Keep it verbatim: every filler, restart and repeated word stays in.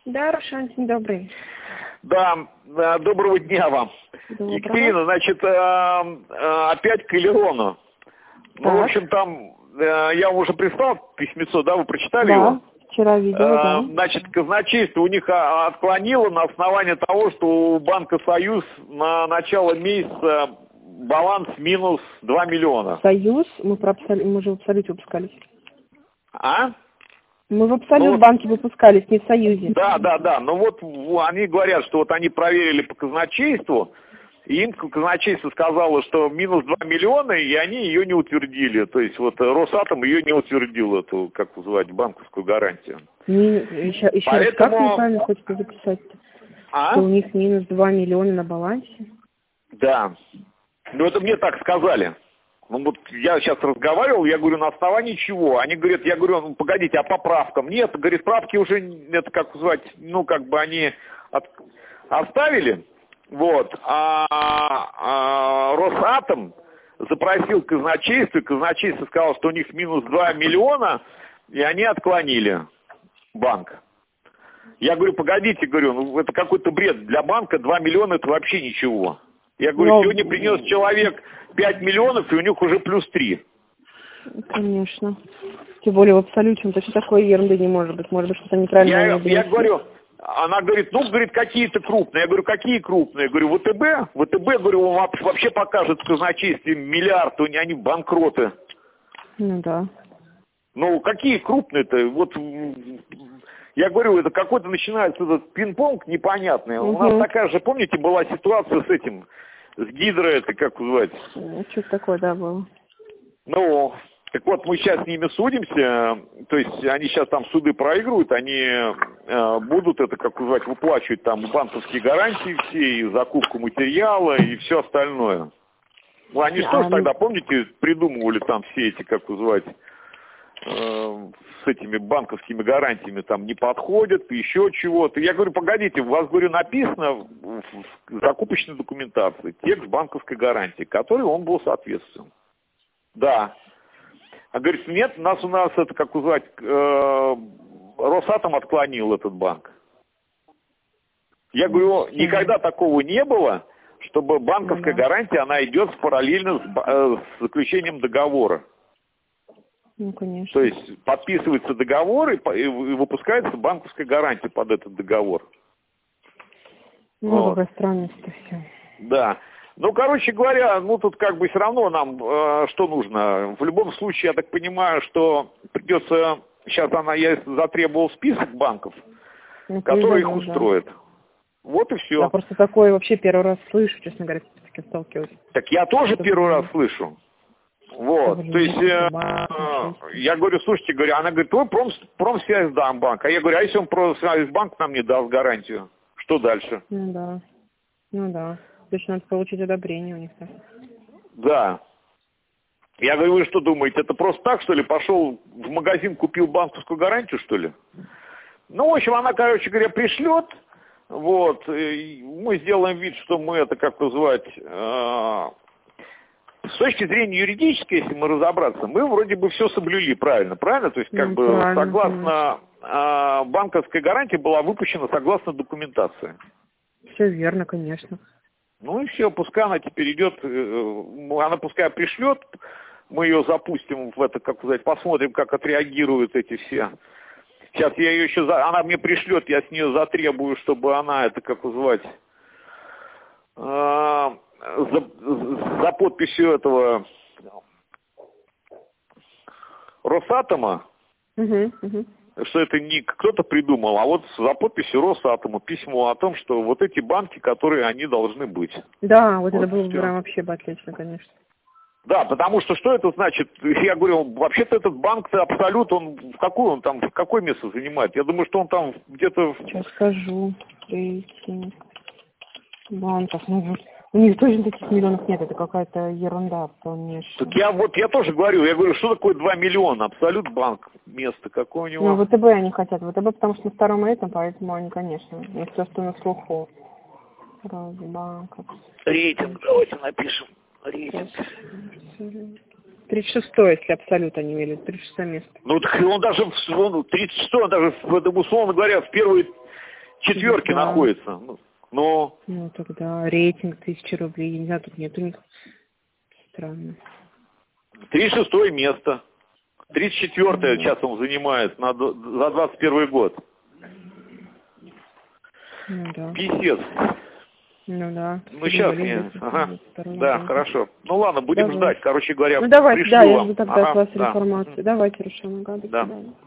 Да, Рушан, день добрый. Да, да, доброго дня вам. Доброго. Екатерина, значит, э, э, опять к Элерону. Ну, в общем, там, э, я вам уже прислал письмецо, да, вы прочитали да, его? вчера видела, э, да. Значит, казначейство у них отклонило на основании того, что у Банка Союз на начало месяца баланс минус два миллиона. Союз, мы, про абсол... мы же в Абсолюте выпускались. А? Мы в Абсолют ну, банке выпускались, не в Союзе. Да, да, да. Ну вот они говорят, что вот они проверили по казначейству, и им казначейство сказало, что минус два миллиона, и они ее не утвердили. То есть вот Росатом ее не утвердил, эту, как называть, банковскую гарантию. Не, еще еще Поэтому... раз, как неправильно хочется записать-то? А? Что у них минус два миллиона на балансе? Да. Ну это мне так сказали. Ну вот я сейчас разговаривал, я говорю, на основании чего? Они говорят, я говорю, ну погодите, а по правкам? Нет, говорит, правки уже, это как звать, ну как бы они от... оставили, вот, а, а Росатом запросил казначейство, и казначейство сказало, что у них минус два миллиона, и они отклонили банк. Я говорю, погодите, говорю, ну это какой-то бред, для банка два миллиона это вообще ничего. Я говорю, Но... сегодня принес человек пять миллионов, и у них уже плюс три. Конечно. Тем более в Абсолюте, то что такой ерунды не может быть. Может быть, что-то неправильно. Я, я говорю, она говорит, ну, говорит, какие-то крупные. Я говорю, какие крупные? Я говорю, ВТБ. ВТБ, говорю, он вообще покажет в казначействе миллиард, они банкроты. Ну да. Ну, какие крупные-то? Вот, я говорю, это какой-то начинается этот пинг-понг непонятный. Угу. У нас такая же, помните, была ситуация с этим, с Гидро, это как звать? Что-то такое, да, было. Ну, так вот, мы сейчас с ними судимся, то есть они сейчас там суды проигрывают, они э, будут это, как звать, выплачивать там банковские гарантии все, и закупку материала, и все остальное. Ну, они же тоже тогда, помните, придумывали там все эти, как звать, э, с этими банковскими гарантиями там не подходят, еще чего-то. Я говорю, погодите, у вас, говорю, написано в закупочной документации текст банковской гарантии, который он был соответствен. Да. А говорит, нет, у нас у нас это, как узнать, э, Росатом отклонил этот банк. Я говорю, никогда такого не было, чтобы банковская ну, да. гарантия, она идет параллельно с, э, с заключением договора. Ну, конечно. То есть подписывается договор и, и выпускается банковская гарантия под этот договор. Ну, вот. какая странность-то все. Да. Ну, короче говоря, ну тут как бы все равно нам э, что нужно. В любом случае, я так понимаю, что придется, сейчас она, я затребовал список банков, ну, которые их устроят. Да. Вот и все. Я просто такое вообще первый раз слышу, честно говоря, с таким сталкиваюсь. Так я тоже что первый раз слышу. Вот, блин, то есть, э, э, я говорю, слушайте, говорю, она говорит, ой, пром, Промсвязьбанк. А я говорю, а если он Промсвязьбанк нам не даст гарантию, что дальше? Ну да, ну да. Точно надо получить одобрение у них. Да. Да. Я говорю, вы что думаете, это просто так, что ли? Пошел в магазин, купил банковскую гарантию, что ли? Ну, в общем, она, короче говоря, пришлет. Вот. Мы сделаем вид, что мы это, как называть, э, с точки зрения юридической, если мы разобраться, мы вроде бы все соблюли правильно. Правильно? То есть, как ну, бы, согласно э, банковской гарантии была выпущена согласно документации. Все верно, конечно. Ну и все, пускай она теперь идет, она пускай пришлет, мы ее запустим в это, как сказать, посмотрим, как отреагируют эти все. Сейчас я ее еще, за... она мне пришлет, я с нее затребую, чтобы она, это как звать, э, за, за подписью этого Росатома, угу, угу. что это не кто-то придумал, а вот за подписью Росатома письмо о том, что вот эти банки, которые они должны быть. Да, вот, вот это было бы прям вообще бы отлично, конечно. Да, потому что что это значит? Я говорю, вообще-то этот банк-то Абсолют, он в какой он там, в какое место занимает? Я думаю, что он там где-то... Сейчас скажу. Рейтинг банков. Ну, у них тоже таких миллионов нет, это какая-то ерунда полнейшая. Так я вот, я тоже говорю, я говорю, что такое два миллиона? Абсолют банк, место какое у него? Ну, ВТБ они хотят, ВТБ, потому что на втором рейтинге, поэтому они, конечно, у них все, что на слуху. Росбанк. Рейтинг, давайте напишем. Рейтинг. тридцать шестое, если Абсолют они имели, тридцать шестое место. Ну, так он даже, он, тридцать шестое, он даже, условно говоря, в первые четверке да. находится. Ну, ну, тогда рейтинг тысяча рублей. Я не знаю, тут нет у них. Странно. тридцать шестое место. тридцать четвёртое ну, сейчас он занимает на, за двадцать первый год. Ну да. Писец. Ну да. Ну сейчас я... Ага. Да, год. хорошо. Ну ладно, будем Давай. ждать. Короче говоря, Ну давайте, пришлю да, я вам. жду тогда Ага, от вас да. информацию. Давайте решим. Ага, до Да. свидания.